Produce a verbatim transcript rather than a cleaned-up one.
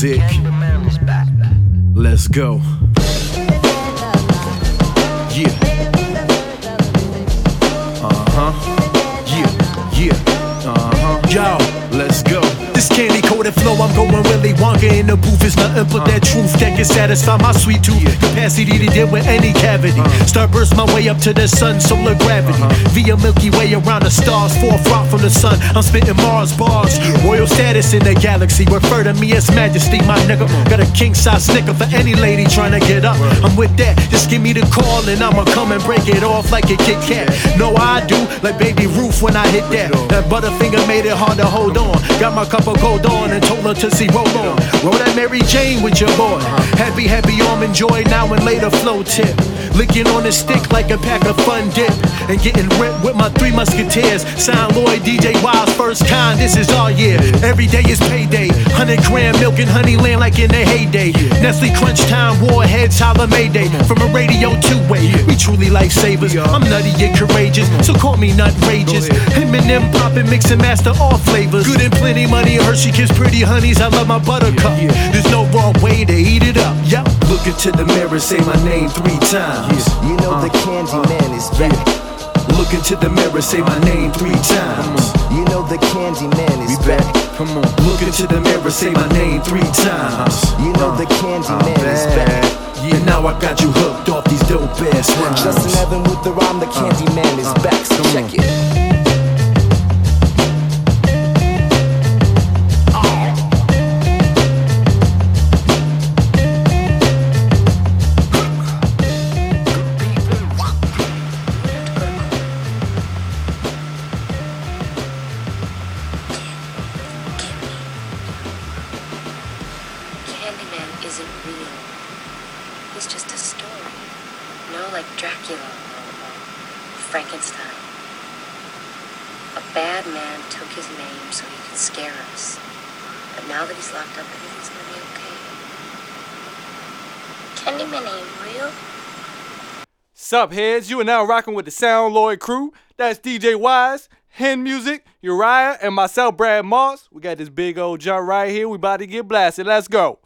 music. Let's go. Yeah. Uh-huh. Yeah. Yeah. Uh-huh. Yo, let's go. This candy coated flow, I'm going Willy Wonka in the booth. It's nothing but that truth that can satisfy my sweet tooth. Capacity to deal with any cavity. Starburst my way up to the sun, solar gravity. Via Milky Way around the stars, forefront from the sun. I'm spitting Mars bars. Royal status in the galaxy. Refer to me as Majesty, my nigga. Got a king size snicker for any lady trying to get up. I'm with that. Just give me the call and I'ma come and break it off like a Kit Kat. No, I do like Baby Ruth when I hit that. That Butterfinger made it hard to hold on. Got my cup of gold on and told her to see roll on. Roll that Mary Jane with your boy. Happy, happy almond joy now and later flow tip. Licking on the stick like a pack of fun dip. And getting ripped with my three musketeers. Sound Lloyd, D J Wild's first kind, this is our year. Every day is payday. Hundred gram milk and honey land like in the heyday. Nestle Crunch Time, warheads, holla Mayday. From a radio two-way, we truly lifesavers. I'm nutty and courageous, so call me nutrageous. Eminem poppin', mix and master all flavors. Good and plenty money, Hershey kiss pretty honeys. I love my buttercup. There's no wrong way to eat it up. Yep. Look into the mirror, say my name three times. You know the candy man is back. Look into the mirror, say my name three times. You know the candy man is back. Come on. Look into the mirror, say my name three times. You know the candy man is back. Yeah, now I got you hooked off these dope ass rhymes. Justin Evan with the rhyme, the candy man is back. So check it. Candyman isn't real. He's just a story. You know, like Dracula or Frankenstein. A bad man took his name so he could scare us. But now that he's locked up, everything's gonna be okay. Candyman ain't real. Sup, heads? You are now rocking with the Sound Lloyd crew. That's D J Wise, Hen Music, Uriah, and myself, Brad Moss. We got this big old jump right here. We about to get blasted. Let's go.